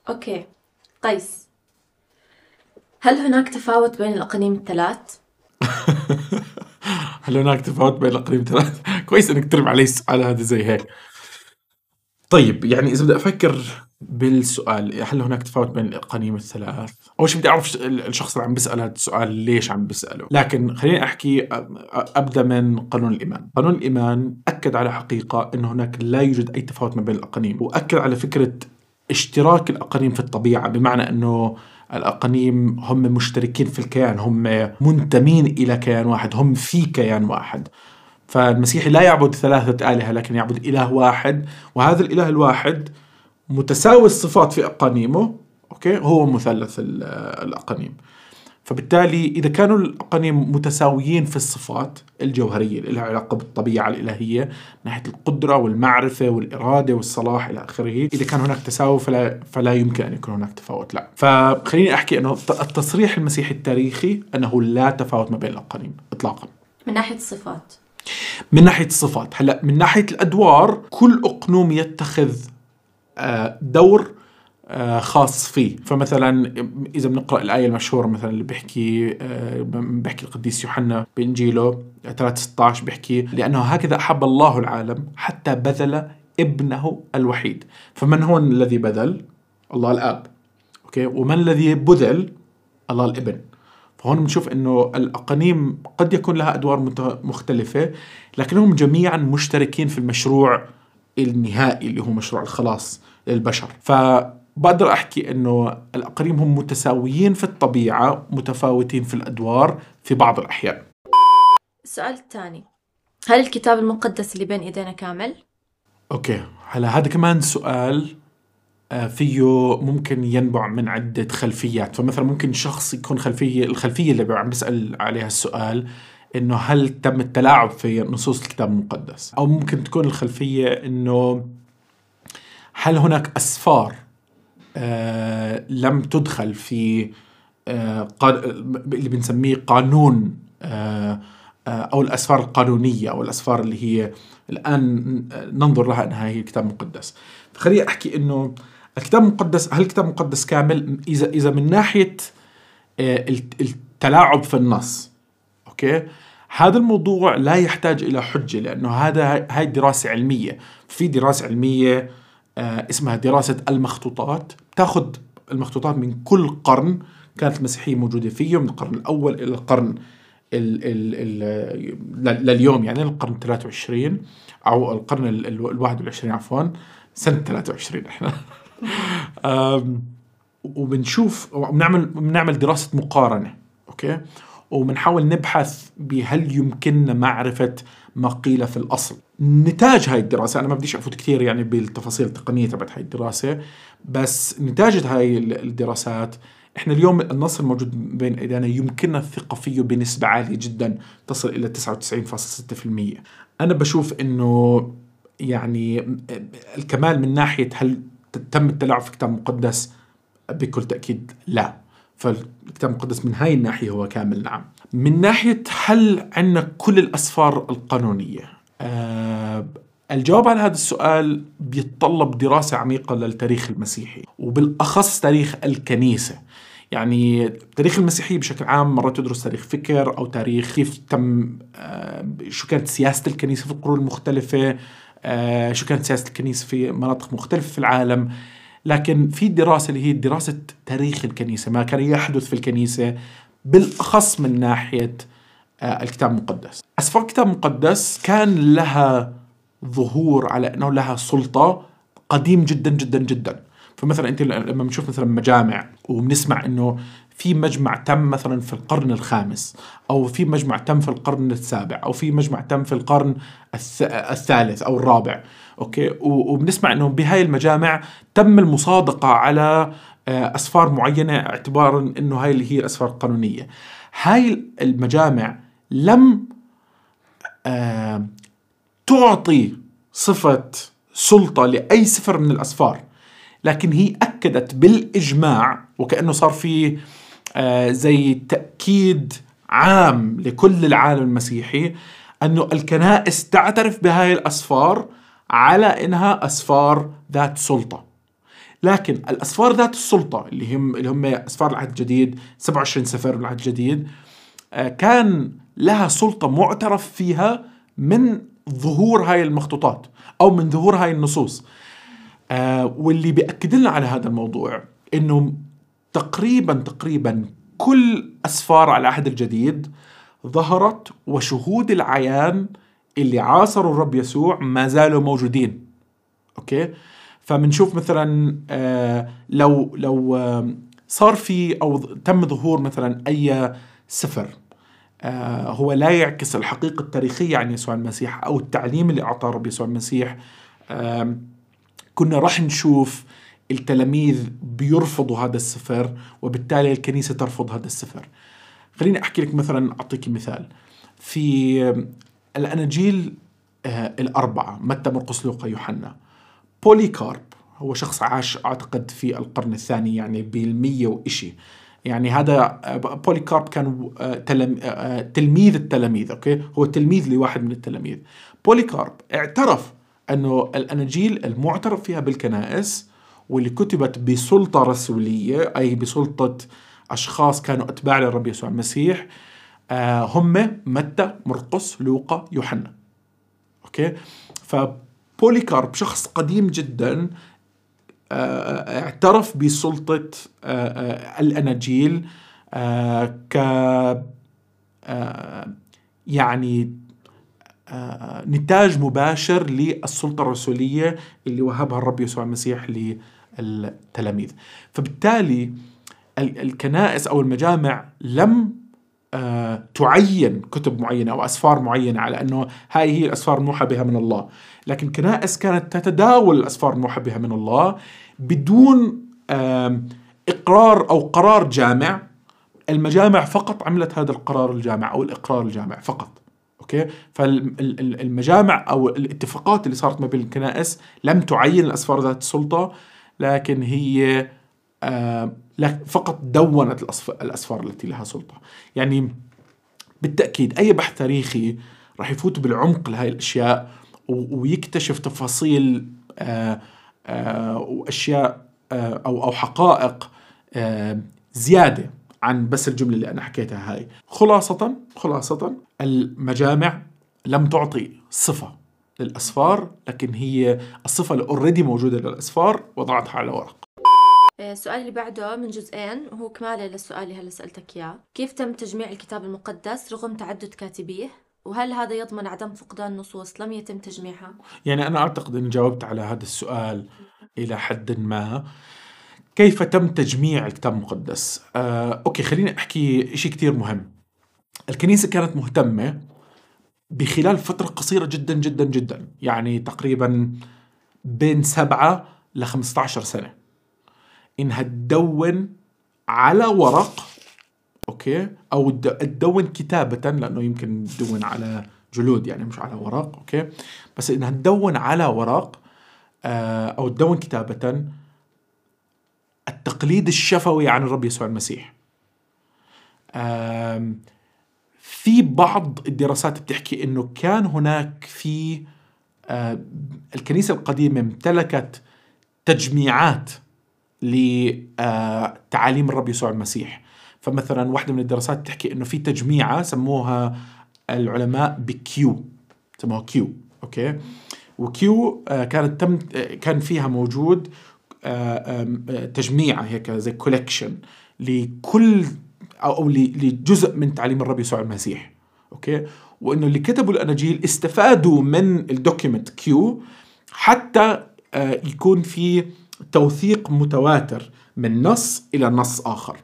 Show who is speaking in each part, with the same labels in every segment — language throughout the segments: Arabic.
Speaker 1: أوكي. قيس، هل هناك تفاوت بين الأقانيم الثلاث؟
Speaker 2: هل هناك تفاوت بين الأقاليم الثلاث؟ كويس إنك ترمي علي السؤال هذا زي هيك. طيب يعني إذا بدي أفكر بالسؤال، هل هناك تفاوت بين الأقانيم الثلاث؟ أول شيء بدي أعرف الشخص اللي عم بيسأل هذا السؤال ليش عم بيسأله. لكن خليني أحكي، أبدأ من قانون الإيمان. قانون الإيمان أكد على حقيقة أن هناك لا يوجد أي تفاوت ما بين الأقانيم، وأكد على فكرة اشتراك الأقانيم في الطبيعة، بمعنى أنه الأقانيم هم مشتركين في الكيان، هم منتمين إلى كيان واحد، هم في كيان واحد. فالمسيحي لا يعبد ثلاثة آلهة، لكن يعبد إله واحد، وهذا الإله الواحد متساوي الصفات في أقانيمه. أوكي، هو مثلث الأقانيم. فبالتالي إذا كانوا الأقانيم متساويين في الصفات الجوهرية اللي لها علاقة بالطبيعة الإلهية من ناحية القدرة والمعرفة والإرادة والصلاح إلى آخره، إذا كان هناك تساوي فلا يمكن أن يكون هناك تفاوت. لا، فخليني أحكي أنه التصريح المسيحي التاريخي أنه لا تفاوت ما بين الأقانيم إطلاقا
Speaker 1: من ناحية الصفات.
Speaker 2: من ناحية الصفات. هلأ من ناحية الأدوار، كل أقنوم يتخذ دور خاص فيه. فمثلا إذا بنقرأ الآية المشهورة مثلا اللي بيحكي القديس يوحنا بإنجيله 3:16، بيحكي لأنه هكذا أحب الله العالم حتى بذل ابنه الوحيد. فمن هو الذي بذل؟ الله الآب. أوكي، ومن الذي بذل؟ الله الابن. فهون بنشوف انه الاقانيم قد يكون لها ادوار مختلفة، لكنهم جميعا مشتركين في المشروع النهائي اللي هو مشروع الخلاص للبشر. فبقدر احكي انه الاقانيم هم متساويين في الطبيعة، متفاوتين في الادوار في بعض الاحيان.
Speaker 1: السؤال الثاني، هل الكتاب المقدس اللي بين ايدينا كامل؟
Speaker 2: اوكي، هلا هذا كمان سؤال فيه ممكن ينبع من عدة خلفيات. فمثلا ممكن شخص يكون الخلفية اللي عم بيسأل عليها السؤال إنه هل تم التلاعب في نصوص الكتاب المقدس، أو ممكن تكون الخلفية إنه هل هناك أسفار لم تدخل في اللي بنسميه قانون أو الأسفار القانونية، أو الأسفار اللي هي الآن ننظر لها أنها هي الكتاب المقدس. فخليني أحكي إنه الكتاب المقدس، هل الكتاب المقدس كامل؟ إذا من ناحية التلاعب في النص، أوكي، هذا الموضوع لا يحتاج إلى حجة، لأنه هاي دراسة علمية. في دراسة علمية اسمها دراسة المخطوطات، بتاخذ المخطوطات من كل قرن كانت المسيحية موجودة فيه، من القرن الأول إلى القرن لليوم، يعني القرن 23 أو القرن 21 عفوا، سنة 23 إحنا وبنشوف وبنعمل دراسة مقارنة. أوكي، وبنحاول نبحث بهل يمكننا معرفة ما قيل في الأصل. نتاج هاي الدراسة، أنا ما بديش أفوت كثير يعني بالتفاصيل التقنية تبعت هاي الدراسة، بس نتاج هاي الدراسات إحنا اليوم النص الموجود بين أيدينا يمكننا الثقة فيه بنسبة عالية جدا تصل إلى 99.6%. أنا بشوف إنه يعني الكمال من ناحية هل تم التلاعب في الكتاب المقدس، بكل تأكيد لا. فالكتاب المقدس من هاي الناحية هو كامل، نعم. من ناحية هل عندنا كل الأسفار القانونية، الجواب على هذا السؤال بيتطلب دراسة عميقة للتاريخ المسيحي، وبالأخص تاريخ الكنيسة. يعني تاريخ المسيحية بشكل عام مرات تدرس تاريخ فكر، أو تاريخ كيف تم شو كانت سياسة الكنيسة في القرون المختلفة، شو كانت سياسة الكنيسة في مناطق مختلفة في العالم. لكن في دراسة اللي هي دراسة تاريخ الكنيسة، ما كان يحدث في الكنيسة، بالأخص من ناحية الكتاب المقدس. أسفار الكتاب المقدس كان لها ظهور على أنه لها سلطة قديم جدا جدا جدا. فمثلا أنت لما بنشوف مثلا مجامع وبنسمع أنه في مجمع تم مثلا في القرن الخامس، أو في مجمع تم في القرن السابع، أو في مجمع تم في القرن الثالث أو الرابع، أوكي، وبنسمع أنه بهاي المجامع تم المصادقة على أسفار معينة اعتبارا أنه هاي اللي هي الأسفار القانونية. هاي المجامع لم تعطي صفة سلطة لأي سفر من الأسفار، لكن هي أكدت بالإجماع، وكأنه صار في زي تأكيد عام لكل العالم المسيحي أنه الكنائس تعترف بهاي الأسفار على إنها أسفار ذات سلطة. لكن الأسفار ذات السلطة اللي هم أسفار العهد الجديد، 27 سفر من العهد الجديد، كان لها سلطة معترف فيها من ظهور هاي المخطوطات أو من ظهور هاي النصوص. واللي بيأكد لنا على هذا الموضوع إنه تقريبا كل أسفار على العهد الجديد ظهرت، وشهود العيان اللي عاصروا الرب يسوع ما زالوا موجودين. أوكي، فمنشوف مثلا لو صار في أو تم ظهور مثلا أي سفر هو لا يعكس الحقيقة التاريخية عن يسوع المسيح أو التعليم اللي أعطاه الرب يسوع المسيح، كنا راح نشوف التلاميذ بيرفضوا هذا السفر، وبالتالي الكنيسة ترفض هذا السفر. خليني أحكي لك مثلا، أعطيك مثال في الأناجيل الأربعة، متى مرقس لوقا يوحنا. بوليكارب هو شخص عاش أعتقد في القرن الثاني، يعني بالمية وإشي. يعني هذا بوليكارب كان تلميذ التلاميذ. أوكي، هو تلميذ لواحد من التلاميذ. بوليكارب اعترف أنه الأناجيل المعترف فيها بالكنائس واللي كتبت بسلطة رسولية، أي بسلطة أشخاص كانوا أتباع للرب يسوع المسيح، هم متى مرقس لوقا يوحنا. أوكي، فبوليكارب شخص قديم جدا اعترف بسلطة الأناجيل ك يعني نتاج مباشر للسلطة الرسولية اللي وهبها الرب يسوع المسيح للتلاميذ. فبالتالي الكنائس أو المجامع لم تعين كتب معينة أو أسفار معينة على أنه هاي هي الأسفار الموحى بها من الله، لكن كنائس كانت تتداول الأسفار الموحى بها من الله بدون إقرار أو قرار جامع. المجامع فقط عملت هذا القرار الجامع أو الإقرار الجامع فقط. أوكي، فالمجامع أو الاتفاقات اللي صارت ما بين الكنائس لم تعين الأسفار ذات السلطة، لكن هي فقط دونت الأسفار التي لها سلطة. يعني بالتأكيد أي بحث تاريخي راح يفوت بالعمق لهذه الأشياء ويكتشف تفاصيل وأشياء أو حقائق زيادة عن بس الجملة اللي أنا حكيتها هاي. خلاصة المجامع لم تعطي صفة للأسفار، لكن هي الصفة اللي أوريدي موجودة للأسفار وضعتها على ورق.
Speaker 1: السؤال اللي بعده من جزئين وهو كمالة للسؤال اللي هلا سألتك إياه. كيف تم تجميع الكتاب المقدس رغم تعدد كاتبيه؟ وهل هذا يضمن عدم فقدان نصوص لم يتم تجميعها؟
Speaker 2: يعني أنا أعتقد أن جاوبت على هذا السؤال إلى حد ما. كيف تم تجميع الكتاب المقدس؟ أوكي، خليني أحكي إشي كتير مهم. الكنيسة كانت مهتمة بخلال فترة قصيرة جدا جدا جدا، يعني تقريبا بين 7 ل 15 سنة، إنها تدون على ورق. أوكي، أو تدون كتابة، لأنه يمكن تدون على جلود يعني مش على ورق. أوكي، بس إنها تدون على ورق أو تدون كتابة التقليد الشفوي عن الرب يسوع المسيح. في بعض الدراسات بتحكي إنه كان هناك في الكنيسة القديمة امتلكت تجميعات لتعاليم الرب يسوع المسيح. فمثلا واحدة من الدراسات تحكي إنه في تجميعة سموها العلماء بكيو، سموها كيو. أوكي، وكيو كان فيها موجود تجميعة هيك زي كولكشن لكل أو لجزء من تعليم الرب يسوع المسيح. أوكي، وإنه اللي كتبوا الأناجيل استفادوا من الدوكيمنت كيو حتى يكون في توثيق متواتر من نص إلى نص آخر.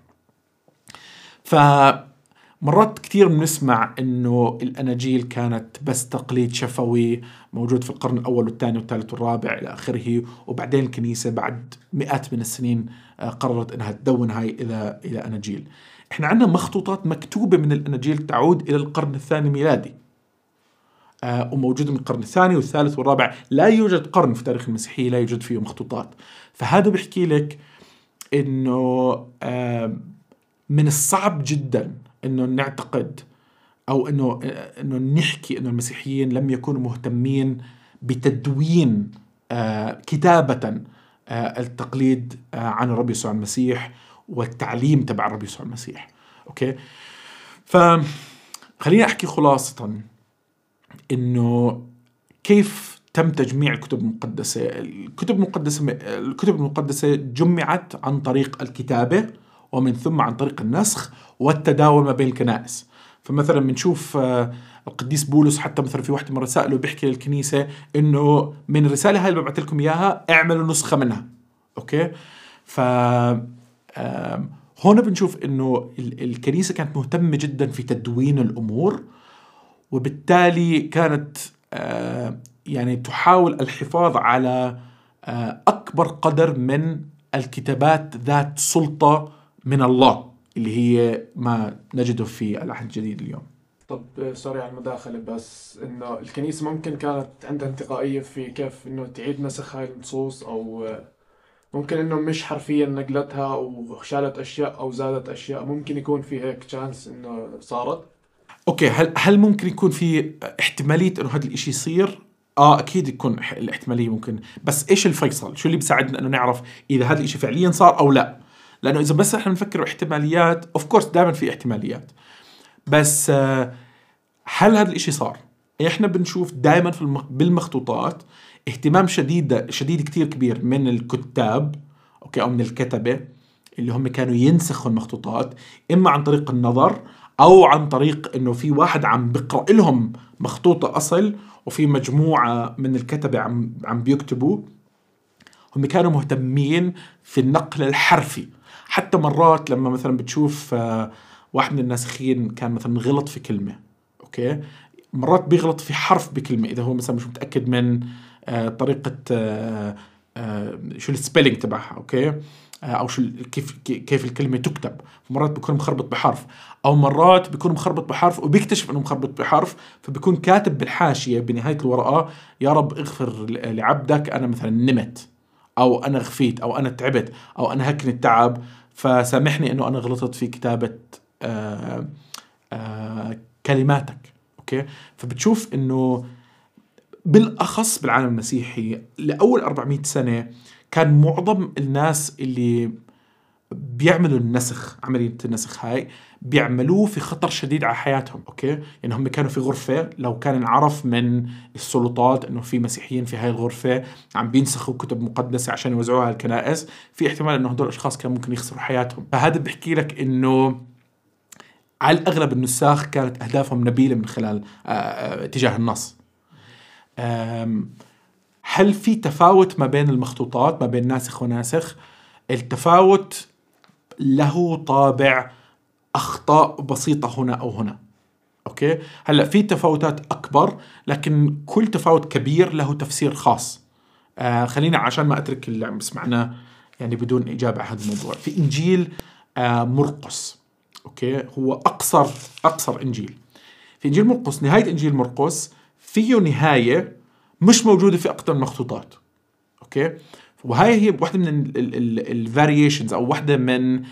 Speaker 2: فمرات كتير بنسمع إنه الأناجيل كانت بس تقليد شفوي موجود في القرن الأول والثاني والثالث والرابع إلى آخره، وبعدين الكنيسة بعد مئات من السنين قررت إنها تدون هاي إلى أناجيل. إحنا عندنا مخطوطات مكتوبة من الأناجيل تعود إلى القرن الثاني ميلادي، وموجودة من القرن الثاني والثالث والرابع. لا يوجد قرن في تاريخ المسيحية لا يوجد فيه مخطوطات. فهذا بيحكي لك إنه من الصعب جدا إنه نعتقد أو إنه نحكي إنه المسيحيين لم يكونوا مهتمين بتدوين كتابة التقليد عن الرب يسوع المسيح والتعليم تبع الرب يسوع المسيح. أوكي، فخليني أحكي خلاصة إنه كيف تم تجميع الكتب المقدسة. الكتب المقدسة جمعت عن طريق الكتابة، ومن ثم عن طريق النسخ والتداول ما بين الكنائس. فمثلا بنشوف القديس بولس حتى مثلا في واحدة من رسائله بيحكي للكنيسة إنه من الرسالة هاي اللي ببعث لكم إياها اعملوا نسخة منها. أوكي، هون بنشوف إنه الكنيسة كانت مهتمة جدا في تدوين الأمور، وبالتالي كانت يعني تحاول الحفاظ على أكبر قدر من الكتابات ذات سلطة من الله، اللي هي ما نجده في العهد الجديد اليوم.
Speaker 3: طب سوري على المداخلة، بس إنه الكنيسة ممكن كانت عندها انتقائية في كيف إنه تعيد نسخ هاي النصوص، أو ممكن إنه مش حرفيا نقلتها أو شالت أشياء أو زادت أشياء. ممكن يكون في هيك تشانس إنه صارت.
Speaker 2: أوكي، هل ممكن يكون في احتمالية إنه هذا الإشي يصير؟ أكيد يكون الاحتمالية ممكن، بس إيش الفيصل؟ شو اللي بيساعدنا إنه نعرف إذا هذا الإشي فعليا صار أو لا؟ لأنه إذا بس إحنا نفكر احتماليات، of course دائما في احتماليات، بس هل هذا الإشي صار؟ إحنا بنشوف دائما بالمخطوطات اهتمام شديد كتير كبير من الكتاب، أوكي، أو من الكتبة اللي هم كانوا ينسخوا المخطوطات، إما عن طريق النظر أو عن طريق إنه في واحد عم بقرأ لهم مخطوطة أصل، وفي مجموعة من الكتبة عم بيكتبوا. هم كانوا مهتمين في النقل الحرفي. حتى مرات لما مثلا بتشوف واحد من الناسخين كان مثلا غلط في كلمة، أوكي، مرات بيغلط في حرف بكلمة إذا هو مثلا مش متأكد من طريقة شو السبيلينج تبعها، أوكي، أو شو كيف الكلمة تكتب. مرات بيكون مخربط بحرف، أو مرات بيكون مخربط بحرف وبيكتشف إنه مخربط بحرف، فبيكون كاتب بالحاشية بنهاية الورقة يا رب اغفر لعبدك، أنا مثلا نمت، أو أنا غفيت، أو أنا تعبت، أو أنا هكني التعب، فسامحني إنه أنا غلطت في كتابة كلماتك. أوكي، فبتشوف إنه بالأخص بالعالم المسيحي لأول 400 سنة كان معظم الناس اللي بيعملوا النسخ، عملية النسخ هاي بيعملوه في خطر شديد على حياتهم. أوكي، يعني هم كانوا في غرفة، لو كان انعرف من السلطات إنه في مسيحيين في هاي الغرفة عم بينسخوا كتب مقدسة عشان يوزعوها على الكنائس، في احتمال إنه هدول الأشخاص كانوا ممكن يخسروا حياتهم. فهذا بيحكي لك إنه على الأغلب النساخ كانت أهدافهم نبيلة من خلال تجاه النص. هل في تفاوت ما بين المخطوطات ما بين ناسخ وناسخ؟ التفاوت له طابع أخطاء بسيطة هنا أو هنا. أوكي، هلأ في تفاوتات أكبر، لكن كل تفاوت كبير له تفسير خاص. خلينا عشان ما أترك اللي عم بسمعنا يعني بدون إجابة على هذا الموضوع. في إنجيل مرقس، أوكي، هو أقصر إنجيل. في إنجيل مرقس، نهاية إنجيل مرقس فيه نهاية مش موجودة في أقدم المخطوطات. أوكي، وهاي هي واحدة من الفاريشنز أو واحدة من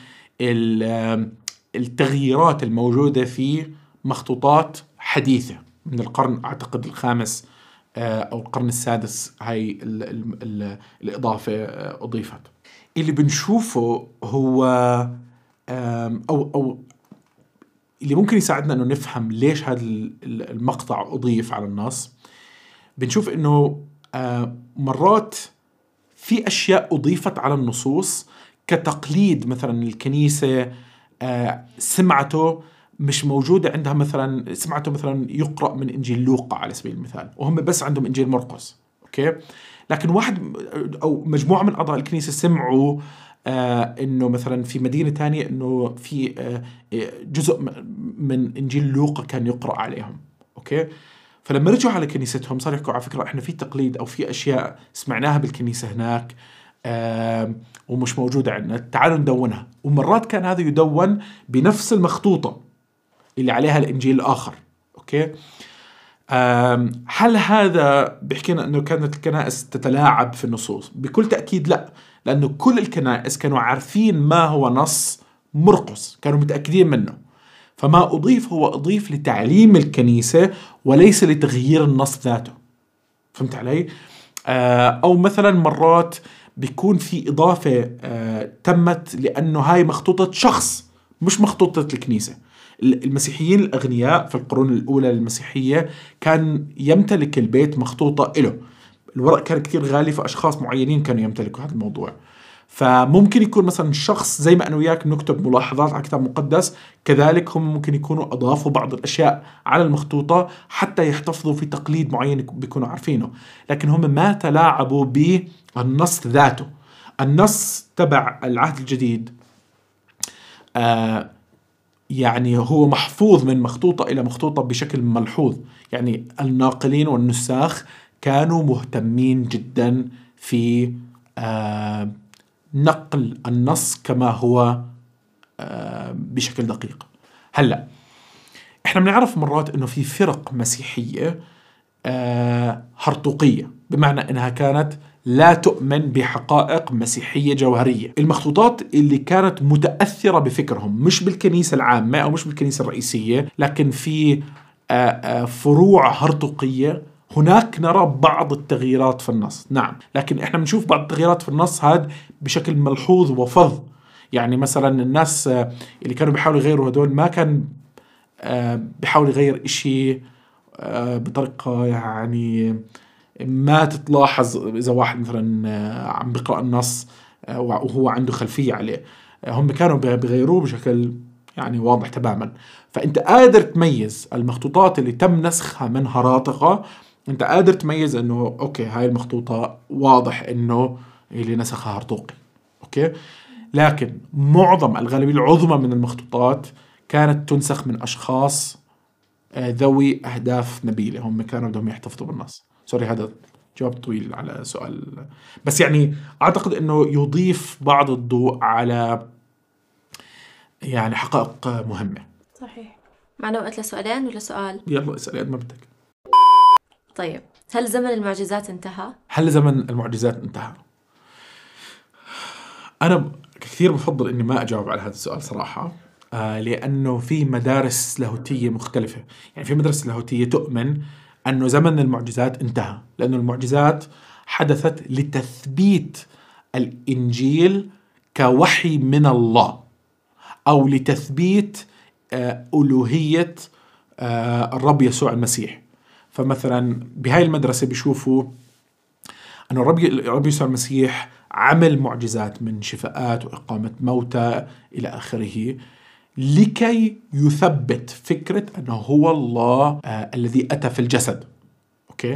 Speaker 2: التغييرات الموجودة في مخطوطات حديثة من القرن أعتقد الخامس أو القرن السادس. هاي الإضافة أضيفت. اللي بنشوفه هو أو اللي ممكن يساعدنا أنه نفهم ليش هذا المقطع أضيف على النص. بنشوف أنه مرات في أشياء أضيفت على النصوص كتقليد، مثلا الكنيسة سمعته مش موجودة عندها، مثلا سمعته مثلا يقرأ من إنجيل لوقا على سبيل المثال، وهم بس عندهم إنجيل مرقس. أوكي، لكن واحد أو مجموعة من أعضاء الكنيسة سمعوا إنه مثلا في مدينة تانية إنه في جزء من إنجيل لوقا كان يقرأ عليهم. أوكي، فلما رجعوا على كنيستهم صار يحكوا على فكرة إحنا في تقليد أو في أشياء سمعناها بالكنيسة هناك ومش موجودة عندنا، تعالوا ندونها. ومرات كان هذا يدون بنفس المخطوطة اللي عليها الإنجيل الآخر. أوكي، هل هذا بيحكينا أنه كانت الكنائس تتلاعب في النصوص؟ بكل تأكيد لا، لأنه كل الكنائس كانوا عارفين ما هو نص مرقس، كانوا متأكدين منه. فما أضيف هو أضيف لتعليم الكنيسة وليس لتغيير النص ذاته. فهمت علي؟ أو مثلا مرات بيكون في إضافة تمت لأنه هاي مخطوطة شخص مش مخطوطة الكنيسة. المسيحيين الأغنياء في القرون الأولى للمسيحية كان يمتلك البيت مخطوطة إله، الورق كان كتير غالي، فأشخاص معينين كانوا يمتلكوا هذا الموضوع. فممكن يكون مثلا شخص زي ما أنا وياك نكتب ملاحظات على كتاب مقدس، كذلك هم ممكن يكونوا أضافوا بعض الأشياء على المخطوطة حتى يحتفظوا في تقليد معين بيكونوا عارفينه، لكن هم ما تلاعبوا بالنص ذاته. النص تبع العهد الجديد يعني هو محفوظ من مخطوطة إلى مخطوطة بشكل ملحوظ. يعني الناقلين والنساخ كانوا مهتمين جدا في نقل النص كما هو بشكل دقيق. هلأ احنا بنعرف مرات انه في فرق مسيحية هرطوقية، بمعنى انها كانت لا تؤمن بحقائق مسيحية جوهرية. المخطوطات اللي كانت متأثرة بفكرهم مش بالكنيسة العامة أو مش بالكنيسة الرئيسية، لكن في فروع هرطوقية، هناك نرى بعض التغييرات في النص. نعم، لكن احنا بنشوف بعض التغييرات في النص هذا بشكل ملحوظ وفظ. يعني مثلا الناس اللي كانوا بيحاولوا يغيروا هدول ما كان بيحاول يغير إشي بطريقة يعني ما تتلاحظ إذا واحد مثلا عم بيقرأ النص وهو عنده خلفية عليه. هم كانوا بيغيروه بشكل يعني واضح تماما. فأنت قادر تميز المخطوطات اللي تم نسخها من هراطقة، أنت قادر تميز أنه أوكي هاي المخطوطة واضح أنه اللي نسخها هرطوقي. أوكي، لكن معظم الغالبية العظمى من المخطوطات كانت تنسخ من أشخاص ذوي أهداف نبيلة، هم كانوا بدهم يحتفظوا بالنص. سوري، هذا جواب طويل على سؤال، بس يعني أعتقد أنه يضيف بعض الضوء على يعني حقائق مهمة.
Speaker 1: صحيح. معنا وقت لسؤالين ولا سؤال؟
Speaker 2: يلا اسأل قد ما بدك.
Speaker 1: طيب، هل زمن المعجزات انتهى؟
Speaker 2: هل زمن المعجزات انتهى؟ أنا كثير بفضل إني ما أجاوب على هذا السؤال صراحة، لأنه في مدارس لاهوتية مختلفة. يعني في مدرسة لاهوتية تؤمن أنه زمن المعجزات انتهى، لأنه المعجزات حدثت لتثبيت الإنجيل كوحي من الله، أو لتثبيت ألوهية الرب يسوع المسيح. فمثلا بهاي المدرسة بيشوفوا أن الرب يسوع المسيح عمل معجزات من شفاءات وإقامة موتى إلى آخره، لكي يثبت فكرة أنه هو الله الذي أتى في الجسد. أوكي،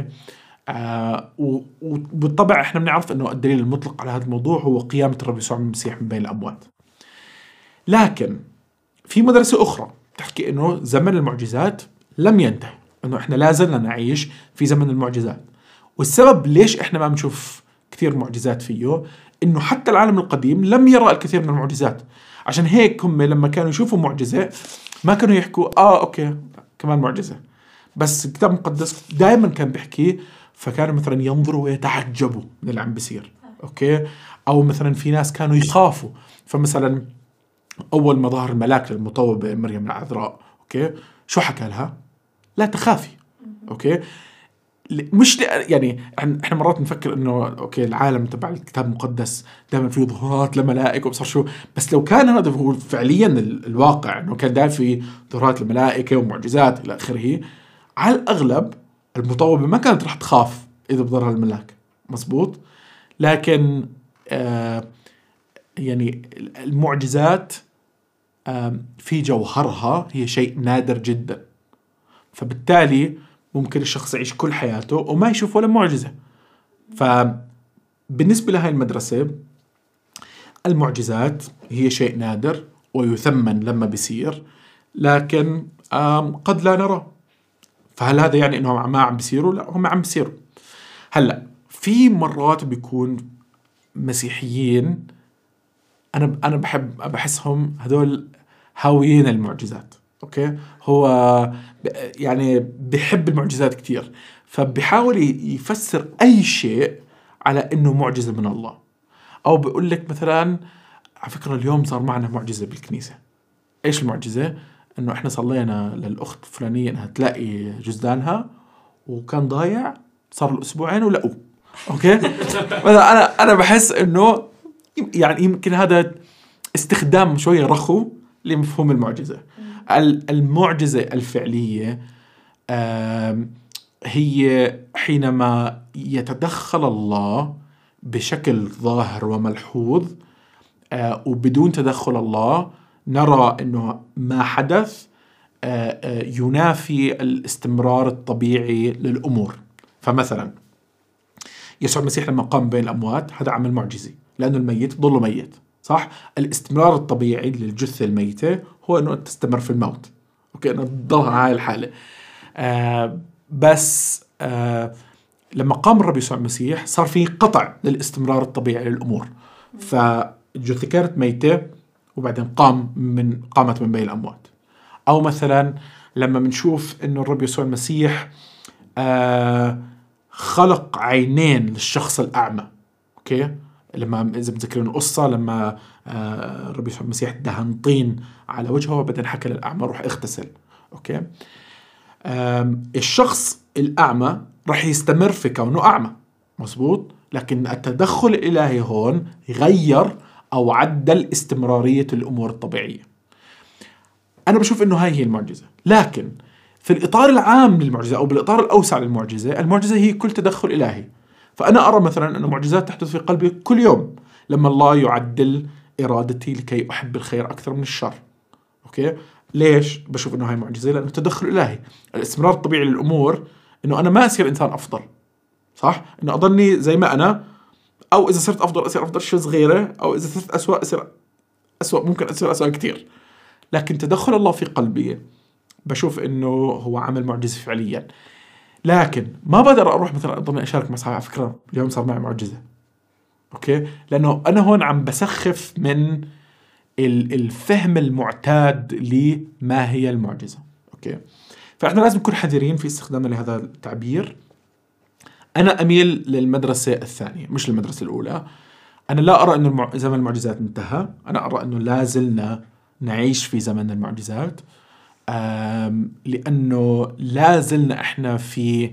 Speaker 2: وبالطبع إحنا بنعرف أنه الدليل المطلق على هذا الموضوع هو قيامة الرب يسوع المسيح من بين الأموات. لكن في مدرسة أخرى تحكي أنه زمن المعجزات لم ينتهي، أنه إحنا لازلنا نعيش في زمن المعجزات. والسبب ليش إحنا ما بنشوف كثير معجزات فيه إنه حتى العالم القديم لم يرى الكثير من المعجزات. عشان هيك هم لما كانوا يشوفوا معجزة ما كانوا يحكوا أوكي كمان معجزة، بس الكتاب المقدس دائما كان بيحكي، فكانوا مثلا ينظروا ويتعجبوا من اللي عم بيصير. أوكي، أو مثلا في ناس كانوا يخافوا. فمثلا أول ما ظهر الملاك للمطوبة مريم العذراء، أوكي، شو حكى لها؟ لا تخافي. أوكي، مش يعني احنا مرات نفكر انه اوكي العالم تبع الكتاب المقدس دائما فيه ظهورات لملائكه وبصر شو، بس لو كان هذا هو فعليا الواقع، انه كان دائما في ظهورات الملائكه ومعجزات الى اخره، على الاغلب المطوبه ما كانت راح تخاف اذا بظهرها الملاك. مزبوط. لكن يعني المعجزات في جوهرها هي شيء نادر جدا، فبالتالي ممكن الشخص يعيش كل حياته وما يشوف ولا معجزة. فبالنسبة لهاي المدرسة المعجزات هي شيء نادر ويثمن لما بيصير، لكن قد لا نرى. فهل هذا يعني انهم ما عم بيصيروا؟ لا، هم عم بيصيروا. هلأ في مرات بيكون مسيحيين أنا بحسهم هذول هاويين المعجزات. أوكي، هو يعني بيحب المعجزات كتير، فبيحاول يفسر أي شيء على إنه معجزة من الله. أو بيقول لك مثلا على فكرة اليوم صار معنا معجزة بالكنيسة. إيش المعجزة؟ إنه إحنا صلينا للأخت فلانية إنها تلاقي جزدانها وكان ضايع، صار له أسبوعين ولقوه. اوكي. مثلا انا بحس انه يعني يمكن هذا استخدام شويه رخو لمفهوم المعجزه. المعجزه الفعليه هي حينما يتدخل الله بشكل ظاهر وملحوظ، وبدون تدخل الله نرى أنه ما حدث ينافي الاستمرار الطبيعي للأمور. فمثلا يسوع المسيح لما قام بين الأموات هذا عمل معجزي، لأنه الميت ضل ميت، صح؟ الاستمرار الطبيعي للجثة الميتة هو أنه تستمر في الموت، أوكي، أنه تضلها هاي الحالة. بس لما قام الرب يسوع المسيح صار في قطع للاستمرار الطبيعي للأمور، فالجثة كانت ميتة وبعدين قامت من بين الأموات. أو مثلا لما بنشوف إنه الرب يسوع المسيح خلق عينين للشخص الأعمى، أوكي، لما إذا بتذكرون القصة لما الرب يسوع المسيح دهن طين على وجهه وبعدين حكى للأعمى روح اغتسل، أوكي. الشخص الأعمى رح يستمر في كونه أعمى، مزبوط، لكن التدخل الإلهي هون غير أو عدل استمرارية الأمور الطبيعية. أنا بشوف إنه هاي هي المعجزة. لكن في الإطار العام للمعجزة أو بالإطار الأوسع للمعجزة، المعجزة هي كل تدخل إلهي. فأنا أرى مثلا أن معجزات تحدث في قلبي كل يوم لما الله يعدل إرادتي لكي أحب الخير أكثر من الشر، أوكي. ليش بشوف إنه هاي معجزة؟ لأنه تدخل إلهي. الاستمرار الطبيعي للأمور إنه أنا ما أصير إنسان أفضل، صح؟ إنه أضلني زي ما أنا، أو إذا صرت أفضل أصير أفضل شيء صغيرة، أو إذا صرت أسوأ أصير أسوأ، ممكن أصير أسوأ كتير. لكن تدخل الله في قلبي بشوف إنه هو عمل معجزة فعليا. لكن ما بقدر أروح مثلا أضلني أشارك مع على فكرة اليوم صار معي معجزة، أوكي، لأنه أنا هون عم بسخف من الفهم المعتاد لما هي المعجزة، أوكي. فإحنا لازم نكون حذرين في استخدامنا لهذا التعبير. أنا أميل للمدرسة الثانية مش للمدرسة الأولى. أنا لا أرى أن زمن المعجزات انتهى، أنا أرى أنه لازلنا نعيش في زمن المعجزات، لأنه لازلنا إحنا في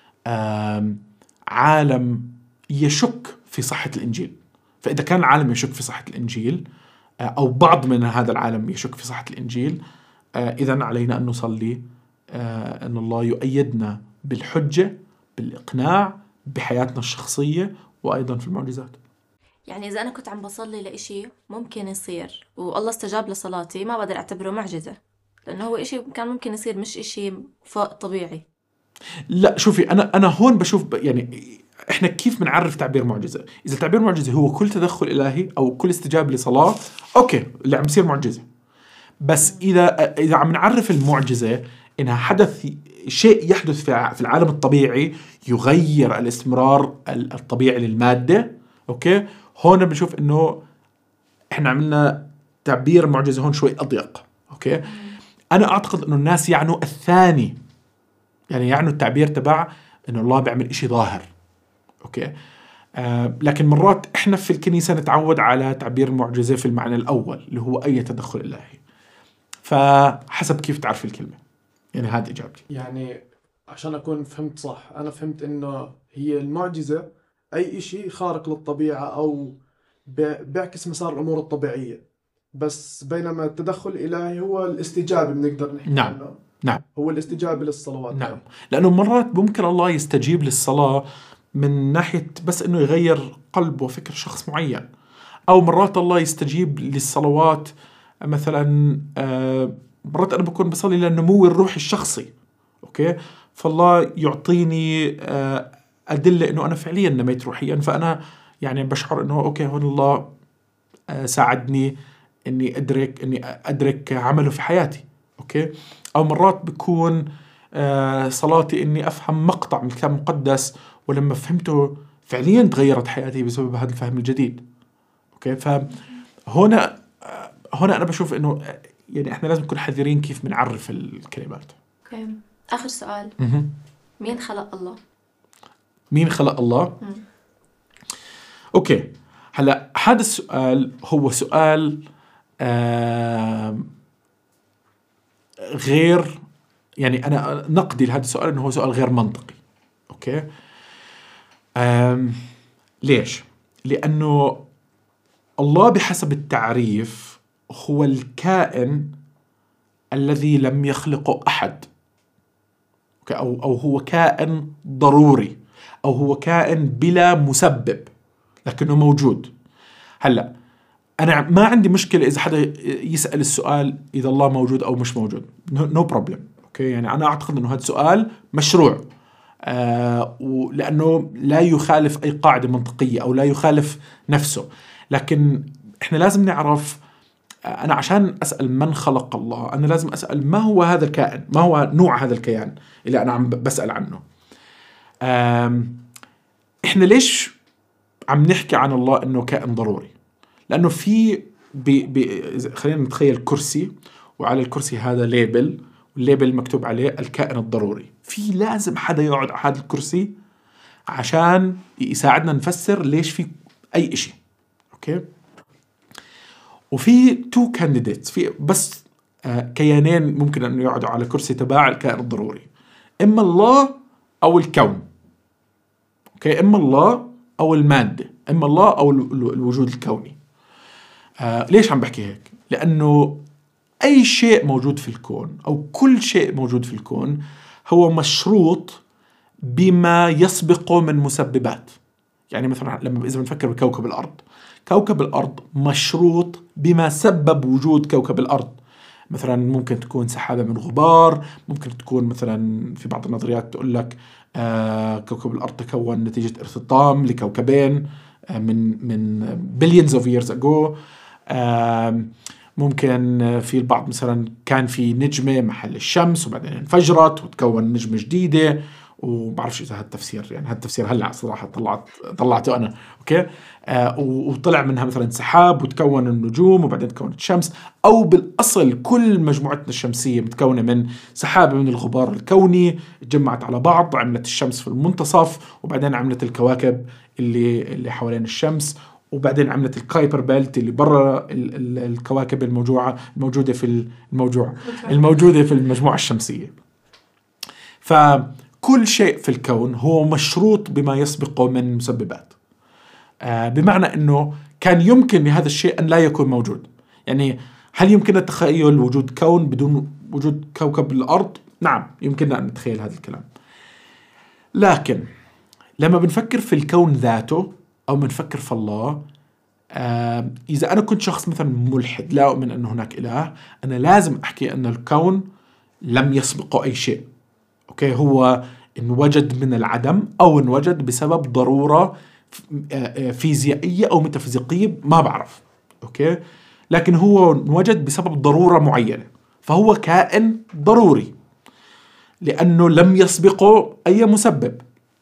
Speaker 2: عالم يشك في صحة الإنجيل. فإذا كان العالم يشك في صحة الإنجيل، أو بعض من هذا العالم يشك في صحة الإنجيل، إذن علينا أن نصلي أن الله يؤيدنا بالحجة، بالإقناع، بحياتنا الشخصية، وأيضا في المعجزات.
Speaker 1: يعني إذا أنا كنت عم بصلي لإشي ممكن يصير والله استجاب لصلاتي، ما بقدر أعتبره معجزة، لأنه هو إشي كان ممكن يصير، مش إشي فوق طبيعي.
Speaker 2: لا شوفي، أنا هون بشوف يعني إحنا كيف بنعرف تعبير معجزة. إذا تعبير معجزة هو كل تدخل إلهي أو كل استجابة لصلاة، أوكي، اللي عم يصير معجزة. بس إذا عم نعرف المعجزة إنها حدث شيء يحدث في العالم الطبيعي يغير الاستمرار الطبيعي للمادة، أوكي، هون بنشوف إنه إحنا عملنا تعبير معجزة هون شوي أضيق، أوكي. أنا أعتقد إنه الناس يعنوا الثاني، يعني يعنوا التعبير تبع إنه الله بيعمل إشي ظاهر، أوكي. لكن مرات إحنا في الكنيسة نتعود على تعبير المعجزة في المعنى الأول اللي هو أي تدخل إلهي. فحسب كيف تعرف الكلمة، يعني هذه إجابتي.
Speaker 3: يعني عشان أكون فهمت صح، أنا فهمت إنه هي المعجزة أي إشي خارق للطبيعة أو بيعكس مسار الأمور الطبيعية، بس بينما التدخل الإلهي هو الاستجابة، بنقدر نحكي
Speaker 2: نعم
Speaker 3: عنه.
Speaker 2: نعم
Speaker 3: هو الاستجابة للصلوات.
Speaker 2: نعم، لأنه مرات ممكن الله يستجيب للصلاة من ناحية بس إنه يغير قلب وفكر شخص معين، أو مرات الله يستجيب للصلوات مثلا مرات أنا بكون بصلي للنمو الروحي الشخصي، أوكي، فالله يعطيني أدلة إنه أنا فعليا نميت روحيا، فأنا يعني بشعر إنه أوكي هون الله ساعدني إني أدرك عمله في حياتي، أوكي. أو مرات بكون صلاتي إني أفهم مقطع من الكتاب المقدس، ولما فهمته فعليا تغيرت حياتي بسبب هذا الفهم الجديد، أوكي. فهنا أنا بشوف إنه يعني إحنا لازم نكون حذرين كيف بنعرف الكلمات.
Speaker 1: أوكي. آخر سؤال، مين خلق الله؟
Speaker 2: مين خلق الله؟ أوكي، هلا هذا السؤال هو سؤال غير، يعني أنا نقدي لهذا السؤال إنه هو سؤال غير منطقي، أوكي. ليش؟ لأنه الله بحسب التعريف هو الكائن الذي لم يخلقه أحد، أو هو كائن ضروري، أو هو كائن بلا مسبب لكنه موجود. هلأ أنا ما عندي مشكلة إذا حدا يسأل السؤال إذا الله موجود أو مش موجود، no problem. يعني أنا أعتقد أنه هذا السؤال مشروع، لأنه لا يخالف أي قاعدة منطقية أو لا يخالف نفسه. لكن إحنا لازم نعرف، أنا عشان أسأل من خلق الله أنا لازم أسأل ما هو هذا الكائن، ما هو نوع هذا الكيان اللي أنا عم بسأل عنه. إحنا ليش عم نحكي عن الله إنه كائن ضروري؟ لأنه في خلينا نتخيل كرسي، وعلى الكرسي هذا ليبل، والليبل مكتوب عليه الكائن الضروري. في لازم حدا يقعد على هذا الكرسي عشان يساعدنا نفسر ليش في أي إشي. أوكي، وفي تو كانديديتس، في بس كيانين ممكن أن يقعدوا على كرسي تبع الكائن الضروري، إما الله أو الكون. أوكي، إما الله أو المادة، إما الله أو الوجود الكوني. ليش عم بحكي هيك؟ لأنه أي شيء موجود في الكون أو كل شيء موجود في الكون هو مشروط بما يسبقه من مسببات. يعني مثلا إذا بنفكر بكوكب الأرض، كوكب الأرض مشروط بما سبب وجود كوكب الأرض. مثلا ممكن تكون سحابة من غبار، ممكن تكون مثلا في بعض النظريات تقول لك كوكب الأرض تكون نتيجة ارتطام لكوكبين من billions of years ago. ممكن في البعض مثلا كان في نجمة محل الشمس وبعدين انفجرت وتكون نجمة جديدة، وبعرفش إذا هالتفسير، يعني هالتفسير هلأ صراحة طلعته أنا. أوكي، وطلع منها مثلا سحاب وتكون النجوم وبعدين تكونت الشمس، أو بالأصل كل مجموعتنا الشمسية متكونة من سحابة من الغبار الكوني تجمعت على بعض، عملت الشمس في المنتصف، وبعدين عملت الكواكب اللي حوالين الشمس، وبعدين عملت الكايبر بيلت اللي برا الكواكب الموجودة في المجموعة الشمسية. فكل شيء في الكون هو مشروط بما يسبقه من مسببات، بمعنى أنه كان يمكن لهذا الشيء أن لا يكون موجود. يعني هل يمكننا تخيل وجود كون بدون وجود كوكب الأرض؟ نعم، يمكننا أن نتخيل هذا الكلام. لكن لما بنفكر في الكون ذاته أو بنفكر في الله، إذا أنا كنت شخص مثلا ملحد لا أؤمن أن هناك إله، أنا لازم أحكي أن الكون لم يسبقه أي شيء. أوكي، هو انوجد من العدم أو انوجد بسبب ضرورة فيزيائية أو ميتافيزيقية، ما بعرف. أوكي، لكن هو انوجد بسبب ضرورة معينة، فهو كائن ضروري لأنه لم يسبقه أي مسبب.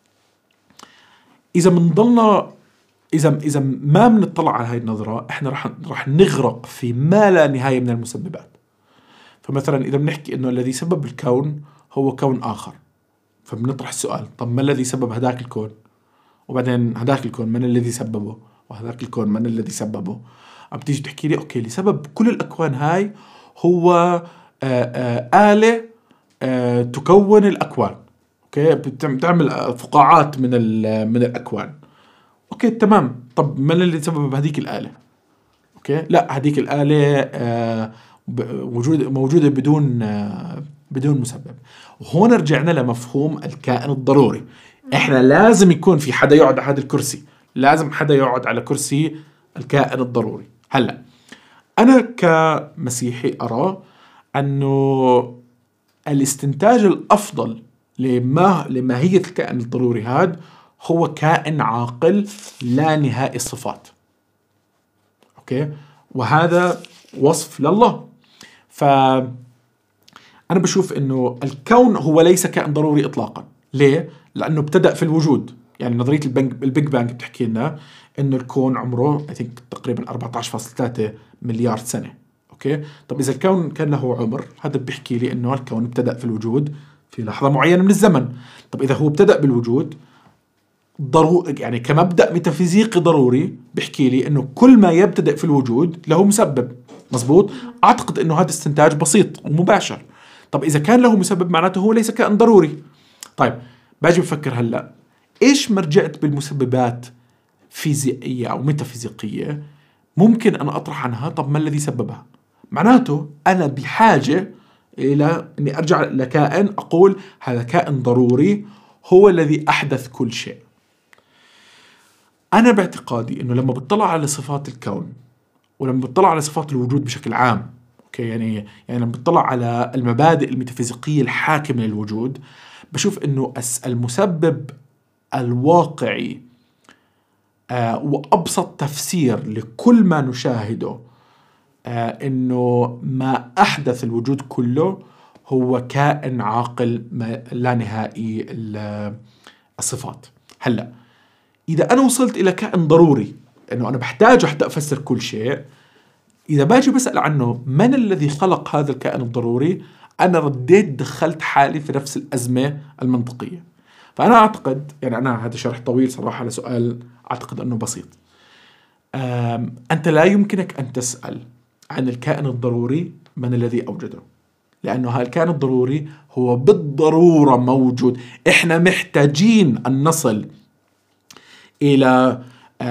Speaker 2: إذا منضلنا إذا ما بنطلع على هاي النظرة، إحنا رح نغرق في ما لا نهاية من المسببات. فمثلا إذا بنحكي إنه الذي سبب الكون هو كون آخر، فبنطرح السؤال، طب ما الذي سبب هذاك الكون؟ وبعدين هذاك الكون من الذي سببه؟ وهذاك الكون من الذي سببه؟ عم تيجي تحكي لي أوكي، اللي سبب كل الأكوان هاي هو آلة تكون الأكوان. أوكي، بتعمل فقاعات من الأكوان. أوكي تمام، طب من اللي سبب هذيك الآلة؟ أوكي، لا، هذيك الآلة موجودة بدون مسبب. وهون رجعنا لمفهوم الكائن الضروري. إحنا لازم يكون في حدا يقعد على هذا الكرسي، لازم حدا يقعد على كرسي الكائن الضروري. هلأ أنا كمسيحي أرى أنه الاستنتاج الأفضل لماهية الكائن الضروري هذا هو كائن عاقل لا نهائي الصفات. أوكي، وهذا وصف لله. فأنا بشوف أنه الكون هو ليس كائن ضروري إطلاقا. ليه؟ لأنه ابتدأ في الوجود. يعني نظرية البيج بانج بتحكي لنا أنه الكون عمره تقريبا 14.3 مليار سنة. أوكي، طب إذا الكون كان له عمر، هذا بيحكي لي أنه الكون ابتدأ في الوجود في لحظة معينة من الزمن. طب إذا هو ابتدأ بالوجود يعني كمبدأ ميتافيزيقي ضروري بيحكي لي أنه كل ما يبتدأ في الوجود له مسبب. مزبوط؟ أعتقد أنه هذا استنتاج بسيط ومباشر. طب إذا كان له مسبب معناته هو ليس كائن ضروري. طيب باجي بفكر هلأ، إيش ما رجعت بالمسببات فيزيائية أو ميتافيزيقية ممكن أنا أطرح عنها طب ما الذي سببها؟ معناته أنا بحاجة إلى أني أرجع لكائن أقول هذا كائن ضروري هو الذي أحدث كل شيء. أنا باعتقادي أنه لما بطلع على صفات الكون ولما بطلع على صفات الوجود بشكل عام، أوكي، يعني لما بطلع على المبادئ الميتافيزيقية الحاكمة للوجود، بشوف أنه المسبب الواقعي وأبسط تفسير لكل ما نشاهده أنه ما أحدث الوجود كله هو كائن عاقل لا نهائي الصفات. هلأ إذا أنا وصلت إلى كائن ضروري أنه أنا بحتاجه حتى أفسر كل شيء، إذا باجي بسأل عنه من الذي خلق هذا الكائن الضروري، أنا رديت دخلت حالي في نفس الأزمة المنطقية. فأنا أعتقد يعني أنا هذا شرح طويل صراحة لسؤال أعتقد أنه بسيط. أنت لا يمكنك أن تسأل عن الكائن الضروري من الذي أوجده، لأنه هذا الكائن الضروري هو بالضرورة موجود. إحنا محتاجين أن نصل إلى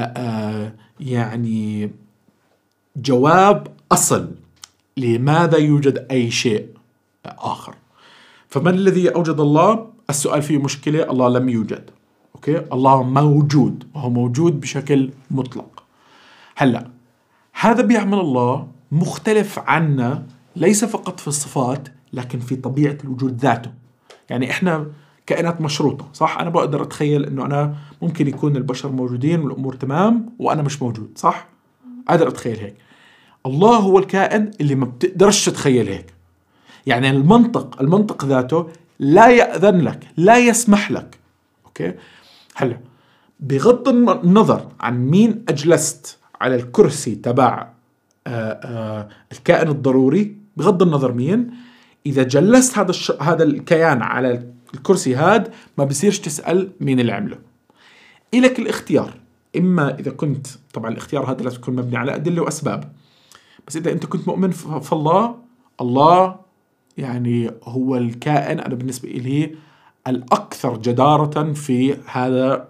Speaker 2: يعني جواب أصل لماذا يوجد أي شيء آخر. فمن الذي أوجد الله؟ السؤال فيه مشكلة. الله لم يوجد، أوكي، الله موجود وهو موجود بشكل مطلق. هلأ هذا بيعمل الله مختلف عنا ليس فقط في الصفات لكن في طبيعة الوجود ذاته. يعني إحنا كائنات مشروطة، صح؟ أنا بقدر أتخيل أنه أنا ممكن يكون البشر موجودين والأمور تمام وأنا مش موجود، صح؟ أقدر أتخيل هيك. الله هو الكائن اللي ما بتقدرش تتخيل هيك. يعني المنطق ذاته لا يأذن لك، لا يسمح لك، أوكي؟ هلا بغض النظر عن مين أجلست على الكرسي تبع الكائن الضروري، بغض النظر مين، إذا جلست هذا الكيان على الكرسي هذا ما بصيرش تسأل مين اللي عمله. إلك الاختيار، إما إذا كنت، طبعا الاختيار هذا لازم يكون مبني على أدلة وأسباب، بس إذا أنت كنت مؤمن في الله يعني هو الكائن أنا بالنسبة إلي الأكثر جدارة في هذا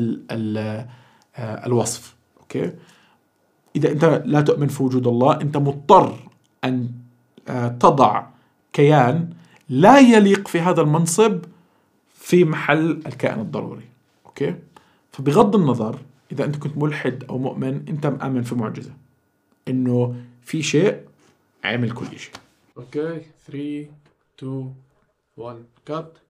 Speaker 2: الوصف، أوكي. إذا أنت لا تؤمن في وجود الله، أنت مضطر أن تضع كيان لا يليق في هذا المنصب في محل الكائن الضروري، أوكي. فبغض النظر إذا أنت كنت ملحد أو مؤمن، أنت مؤمن في معجزة إنه في شيء عمل كل شيء.
Speaker 3: اوكي 3 2 1 كات.